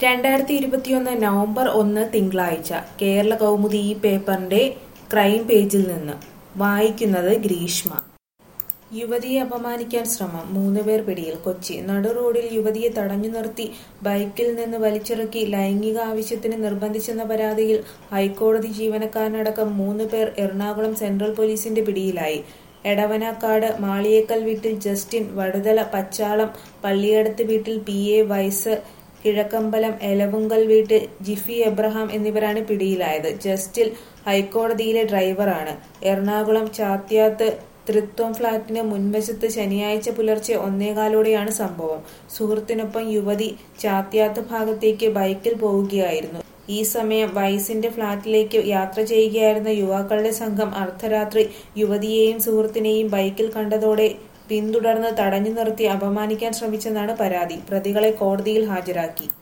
2021 November 1 തിങ്കളാഴ്ച കേരള കൗമുദി ഈ പേപ്പറിന്റെ ക്രൈം പേജിൽ നിന്ന് വായിക്കുന്നത് ഗ്രീഷ്മ. യുവതിയെ അപമാനിക്കാൻ ശ്രമം, 3 പേർ പിടിയിൽ. കൊച്ചി നടു റോഡിൽ യുവതിയെ തടഞ്ഞു നിർത്തി ബൈക്കിൽ നിന്ന് വലിച്ചിറക്കി ലൈംഗിക ആവശ്യത്തിന് നിർബന്ധിച്ചെന്ന പരാതിയിൽ ഹൈക്കോടതി ജീവനക്കാരനടക്കം 3 പേർ എറണാകുളം സെൻട്രൽ പോലീസിന്റെ പിടിയിലായി. എടവനക്കാട് മാളിയേക്കൽ വീട്ടിൽ ജസ്റ്റിൻ, വടുതല പച്ചാളം പള്ളിയടത്ത് വീട്ടിൽ PA വൈസ്, കിഴക്കമ്പലം എലവുങ്കൽ വീട്ടിൽ ജിഫി എബ്രഹാം എന്നിവരാണ് പിടിയിലായത്. ജസ്റ്റിൻ ഹൈക്കോടതിയിലെ ഡ്രൈവറാണ്. എറണാകുളം ചാത്യാത്ത് തൃത്വം ഫ്ളാറ്റിന് മുൻവശത്ത് ശനിയാഴ്ച പുലർച്ചെ 1:15 സംഭവം. സുഹൃത്തിനൊപ്പം യുവതി ചാത്യാത്ത് ഭാഗത്തേക്ക് ബൈക്കിൽ പോവുകയായിരുന്നു. ഈ സമയം വൈസിന്റെ ഫ്ളാറ്റിലേക്ക് യാത്ര ചെയ്യുകയായിരുന്ന യുവാക്കളുടെ സംഘം അർദ്ധരാത്രി യുവതിയെയും സുഹൃത്തിനെയും ബൈക്കിൽ കണ്ടതോടെ പിന്തുടർന്ന് തടഞ്ഞു നിർത്തി അപമാനിക്കാൻ ശ്രമിച്ചെന്നാണ് പരാതി. പ്രതികളെ കോടതിയിൽ ഹാജരാക്കി.